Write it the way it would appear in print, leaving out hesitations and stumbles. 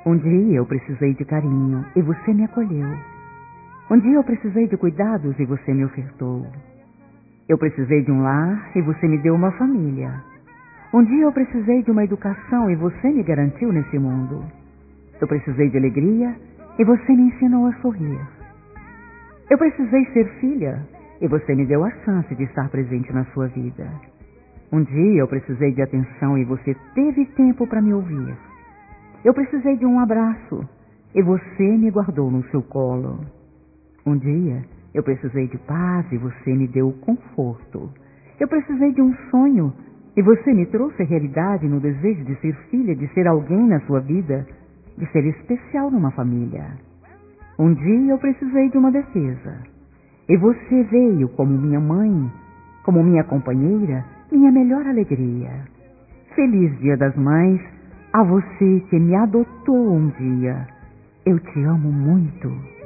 Um dia eu precisei de carinho e você me acolheu. Um dia eu precisei de cuidados e você me ofertou. Eu precisei de um lar e você me deu uma família. Um dia eu precisei de uma educação e você me garantiu nesse mundo. Eu precisei de alegria e você me ensinou a sorrir. Eu precisei ser filha e você me deu a chance de estar presente na sua vida. Um dia eu precisei de atenção e você teve tempo para me ouvir. Eu precisei de um abraço e você me guardou no seu colo. Um dia eu precisei de paz e você me deu conforto. Eu precisei de um sonho e você me trouxe a realidade no desejo de ser filha, de ser alguém na sua vida, de ser especial numa família. Um dia eu precisei de uma defesa e você veio como minha mãe, como minha companheira, minha melhor alegria. Feliz Dia das Mães a você que me adotou um dia. Eu te amo muito.